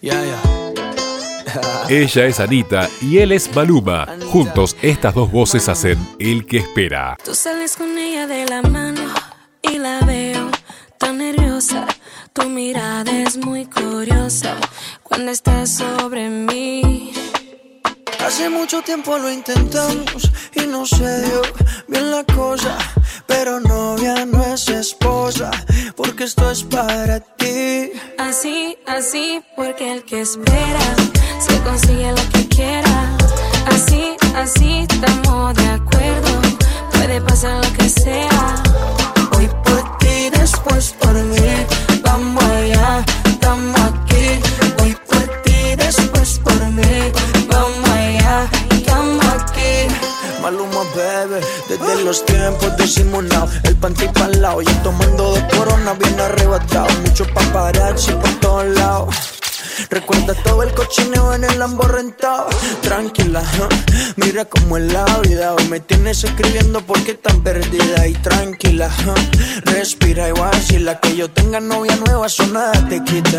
Yeah, yeah. Ella es Anita y él es Maluma. Juntos, estas dos voces hacen El que espera. Tú sales con ella de la mano y la veo tan nerviosa. Tu mirada es muy curiosa cuando estás sobre mí. Hace mucho tiempo lo intentamos y no se dio bien la cosa, pero novia no es esposa, porque esto es para ti. Así, así, porque el que espera se consigue lo que quiera. Así, así, estamos de acuerdo, puede pasar lo que sea. Hoy por ti, después por mí, vamos allá, estamos aquí. Hoy por ti, después por mí, vamos allá, estamos aquí. Maluma, bebé, desde los tiempos de Simonao, el panty pa'l lado, yo tomando de Corona bien arrebatado. Mucho paparazzi por todos lados. Recuerda todo el cochineo en el Lambo rentado. Tranquila, mira cómo es la vida. Hoy me tienes escribiendo porque tan perdida. Y tranquila, respira y vacila. Que yo tenga novia nueva, eso nada te quita.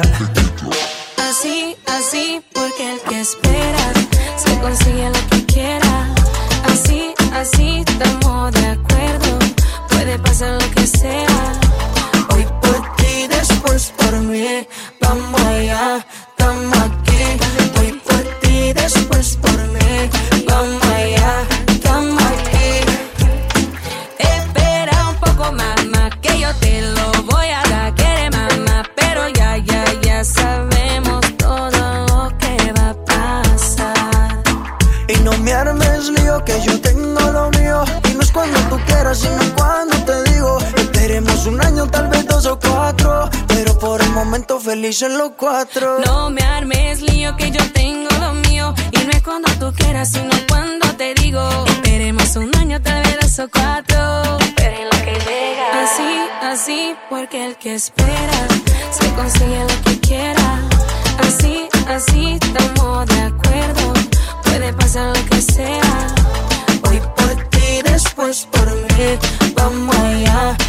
Así, así, porque el que espera se consigue lo que quiera. Así, así, estamos de acuerdo, puede pasar lo que sea. Hoy por ti, después por mí, vamos allá, estamos aquí. Hoy por ti, después por mí, vamos allá, estamos aquí. Espera un poco, mamá, que yo te lo voy a dar. Quiere mamá, pero ya sabemos todo lo que va a pasar. Y no me armes lío, que yo tengo lo mío. Y no es cuando tú quieras, sino cuando te digo. Esperemos un año, tal vez 2 o 4, pero por el momento felices los 4. No me armes lío, que yo tengo lo mío. Y no es cuando tú quieras, sino cuando te digo. Esperemos un año, tal vez 2 o 4, esperen lo que llega. Así, así, porque el que espera se consigue lo que quiera. Así, así, estamos de acuerdo, puede pasar lo que sea. Hoy por ti, después por mí, vamos allá,